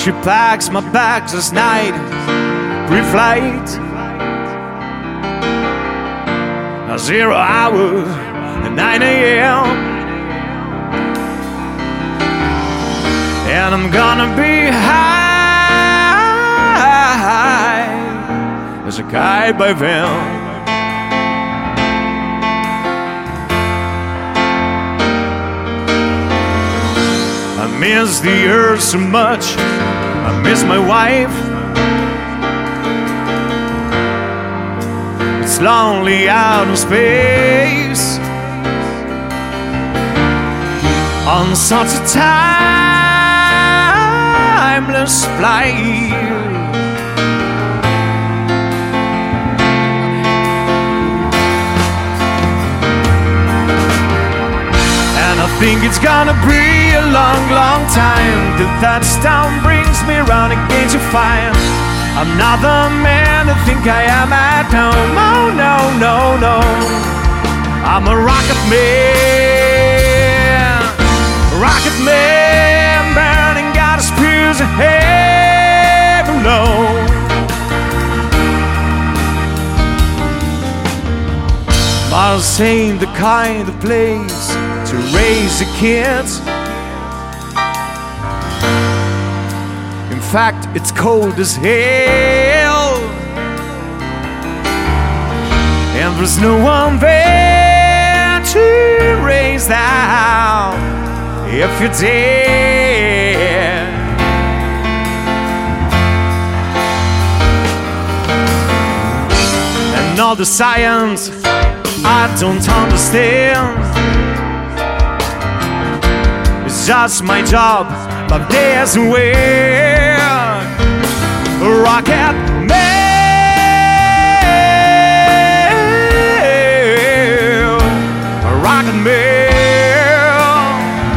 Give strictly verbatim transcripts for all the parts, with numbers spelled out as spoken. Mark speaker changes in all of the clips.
Speaker 1: she packs my bags this night, pre-flight. Zero hour at nine a.m. And I'm gonna be high as a kite by then. I miss the earth so much, I miss my wife. It's lonely out of space on such a timeless flight. And I think it's gonna be a long, long time till touchdown brings me round again to find I'm not the man I think I am at home. Oh no, no, no, I'm a rocket man, rocket man, burning got his spears ahead below. Mars ain't the kind of place to raise the kids. In fact, it's cold as hell, and there's no one there to raise them if you're dead. And all the science I don't understand, it's just my job, but there's a way. A rocket man, a rocket man.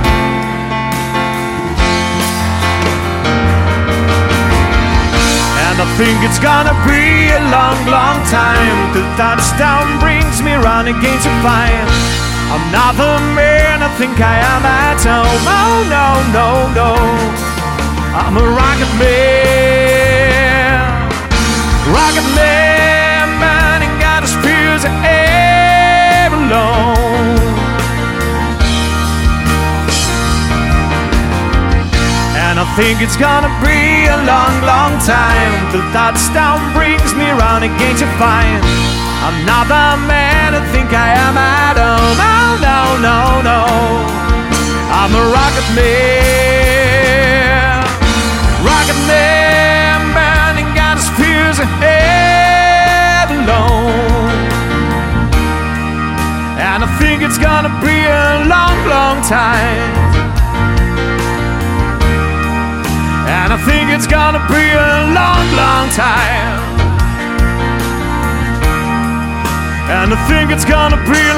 Speaker 1: And I think it's gonna be a long, long time till touchdown brings me round again to find I'm not the man I think I am at home. Oh no, no, no, I'm a rocket man, rocket man, man, ain't got his fears ever alone. And I think it's gonna be a long, long time till touchdown brings me round again to find I'm not the man I think I am at home. Oh no, no, no, I'm a rocket man, rocket man, burning got his fears ahead alone. And I think it's gonna be a long, long time. And I think it's gonna be a long, long time. And I think it's gonna be a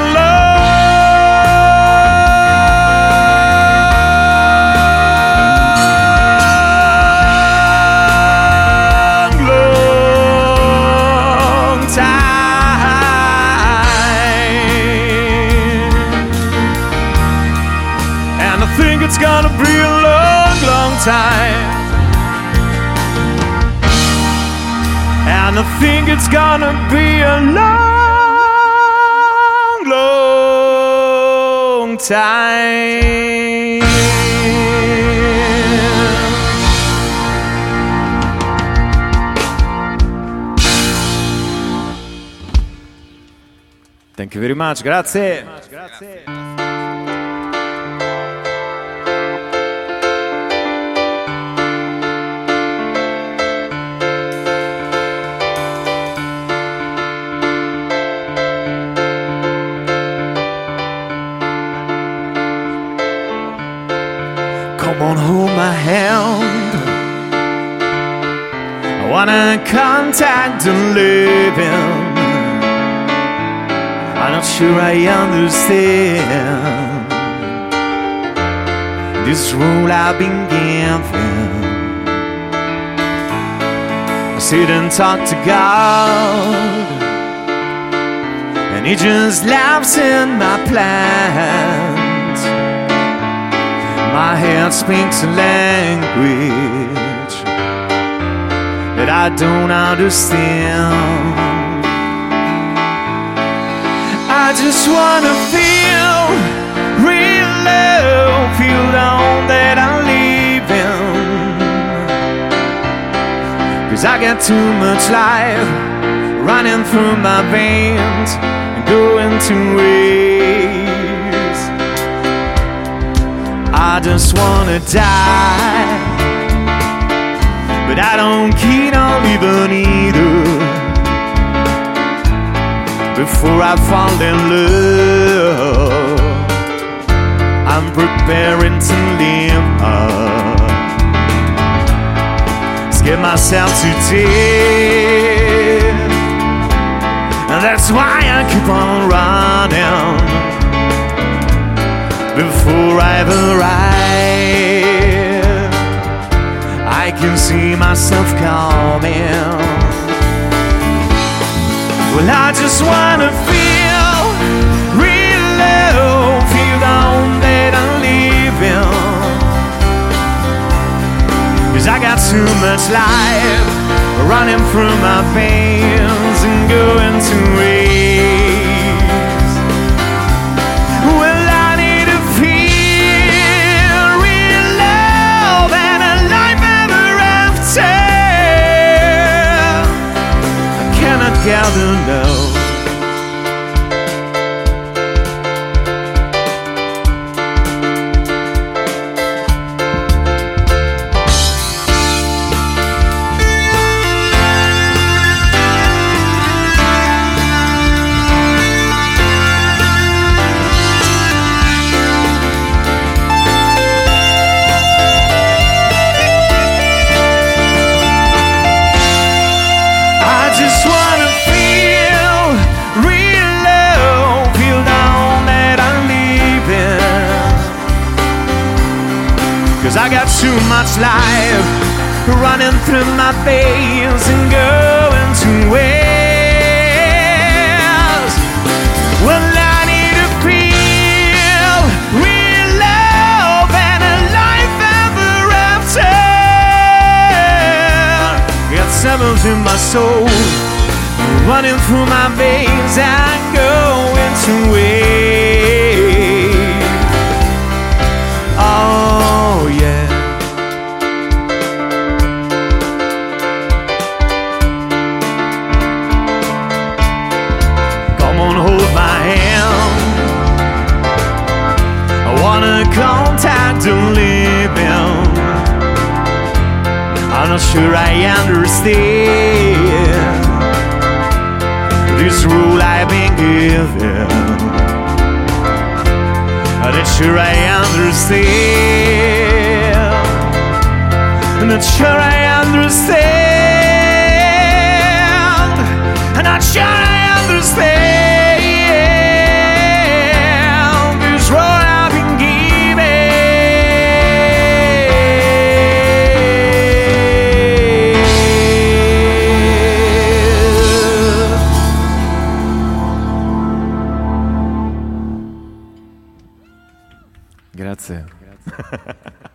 Speaker 1: long, long time. And I think it's gonna be a long, long time. And I think it's gonna be a long, long time. Thank you very much, grazie. Come on, hold my hand. I wanna contact the living. I'm not sure I understand this rule I've been given. I sit and talk to God, and He just laughs in my plans. My head speaks a language I don't understand. I just wanna feel real love, feel the home that I live in. 'Cause I got too much life running through my veins and going to waste. I just wanna die, but I don't keep on living either. Before I fall in love, I'm preparing to live up. Scare myself to death, and that's why I keep on running. Before I ever arrive, I can see myself coming. Well, I just wanna feel real love, feel the home that I live in. 'Cause I got too much life running through my veins and going to waste. Well, I need to feel real love and a life ever after. I cannot gather no. I got too much life running through my veins and going to waste. Well, I need to feel real love and a life ever after. Got sevens in my soul running through my veins and going to waste. Oh yeah. Come on, hold my hand. I wanna contact the living. I'm not sure I understand this rule I've been given. I'm not sure I understand. I'm not sure I understand. I'm not sure I understand this role I've been given. Grazie.